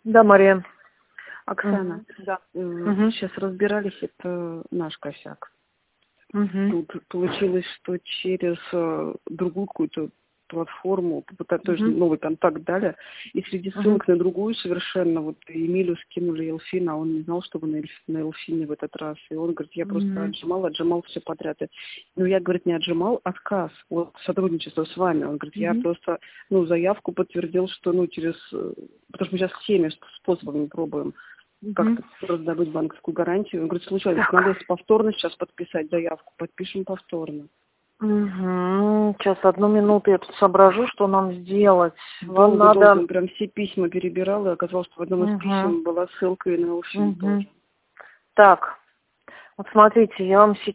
Да, Мария. Оксана, Да. Мгм. сейчас разбирались, это наш косяк. Мгм. Тут получилось, что через другую какую-то платформу, то есть Мгм. новый контакт дали, и среди Мгм. ссылок на другую совершенно, вот Эмилю скинули Элфин, а он не знал, что вы на Элфине в этот раз. И он говорит, я просто Мгм. отжимал все подряд. Ну, я, говорит, не отжимал, отказ, вот сотрудничество с вами. Он говорит, я Мгм. просто, заявку подтвердил, что, через, потому что мы сейчас всеми способами пробуем Мгм. как-то раздобыть банковскую гарантию. Он говорит, слушай, Так. надо повторно сейчас подписать заявку, подпишем повторно. Мгм. Сейчас, 1 минуту, я тут соображу, что нам сделать. Вам Долго-долго надо... он прям все письма перебирал, и оказалось, что в одном из Мгм. писем была ссылка и на Элфин тоже. Мгм. Так, вот смотрите,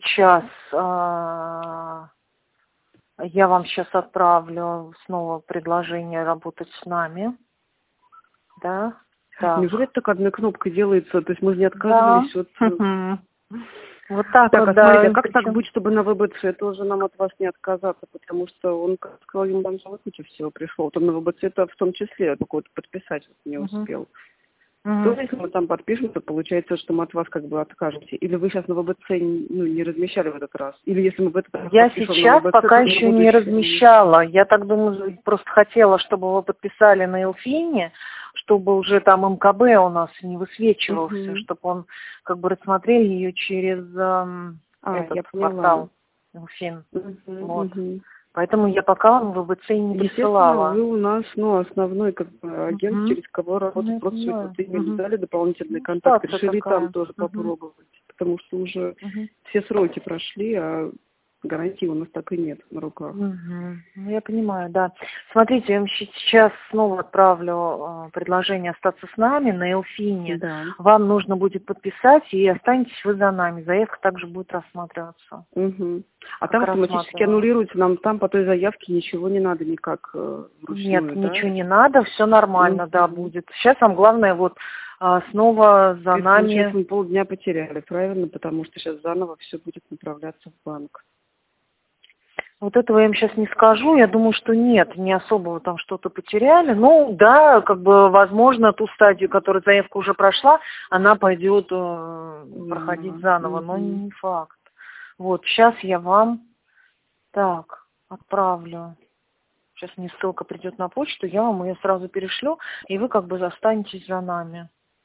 я вам сейчас отправлю снова предложение работать с нами, да? Неужели Так, это так одной кнопкой делается? То есть мы же не да. отказывались от... Мгм. Вот так Так, вот, а смотрите, а да. как так Причем... быть, чтобы на ВБЦ тоже нам от вас не отказаться? Потому что он, как сказал, ему там куча всего пришел. Вот он на ВБЦ это в том числе только вот подписать вот не Мгм. успел. То, Мгм. если мы там подпишем, то получается, что мы от вас как бы откажете. Или вы сейчас на ВБЦ не размещали в этот раз? Или если мы в этот раз Я подпишем на сейчас ВБЦ, пока то на еще не будущее... размещала. Я так думаю, просто хотела, чтобы вы подписали на Элфине, чтобы уже там МКБ у нас не высвечивался, Мгм. чтобы он как бы рассмотрели ее через этот Я поняла. портал Элфин. Мгм, Вот. мгм. Поэтому я пока вам ВБЦ не Естественно, присылала. вы у нас, основной как бы агент, Мгм. через кого Ну, работать. я Просто сегодня понимаю. вот имели Мгм. дали дополнительный Ну, контакт. ситуация Решили и там такая. тоже Мгм. попробовать. Потому что уже Мгм. все сроки прошли, а гарантии у нас так и нет на руках. Мгм. Ну, я понимаю, да. Смотрите, я вам сейчас снова отправлю предложение остаться с нами на Элфине. Да. Вам нужно будет подписать, и останетесь вы за нами. Заявка также будет рассматриваться. Мгм. А Как там автоматически рассматривалась. аннулируется, нам там по той заявке ничего не надо никак Нет, вручную, да? ничего не надо, все нормально, да, Мгм. будет. Сейчас вам главное вот снова То за есть, получается, нами. мы полдня потеряли, правильно? Потому что сейчас заново все будет направляться в банк. Вот этого я им сейчас не скажу. Я думаю, что нет, не особо вы там что-то потеряли. Ну, да, как бы, возможно, ту стадию, которая заявка уже прошла, она пойдет проходить Заново. заново, но Мгм. не факт. Вот, сейчас я вам так отправлю. Сейчас мне ссылка придет на почту, я вам ее сразу перешлю, и вы как бы останетесь за нами.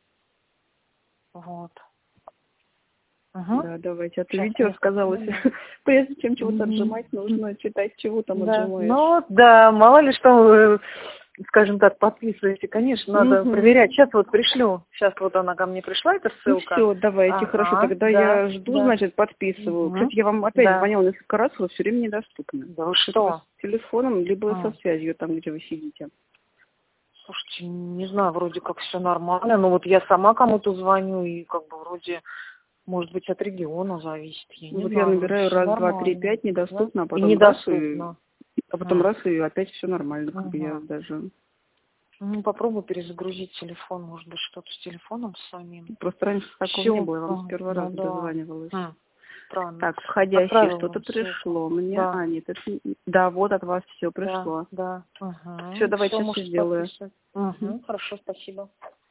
Вот. Угу. Да, давайте. А то Сейчас видео я... сказалось, прежде чем чего-то Мгм. отжимать, нужно читать, чего там Да, отжимаешь. ну да, мало ли что вы, скажем так, подписываете. Конечно, надо Угу. проверять. Сейчас вот пришлю. Сейчас вот она ко мне пришла, эта Ну ссылка. все, давайте, хорошо. Ага, Тогда да, я жду, да. значит, подписываю. Угу. Кстати, я вам опять Да. звонила несколько раз, вы все время недоступны. Да вы Это вы что? с телефоном, либо со М, связью там, где вы сидите. Слушайте, не знаю, вроде как все нормально. Но вот я сама кому-то звоню, и как бы вроде, может быть, от региона зависит. Я Ну не вот я знаю, вроде набираю все раз, два, три, нормально. пять, Да? недоступно, И а недоступно. потом М, раз, и опять все нормально, как бы я мгм. даже... Ну, попробуй перезагрузить телефон, может быть, что-то с телефоном самим. Просто раньше такого не Все. было, я вам с первого Ну раза да. дозванивалась. Странно. Так, входящее Отправила что-то вам ссылку. пришло мне. Да, Нет, это... Да, вот от вас все да, пришло. да. Все, давайте Все, сейчас все можете сделаю. подписывать. Мгм. Хорошо, спасибо.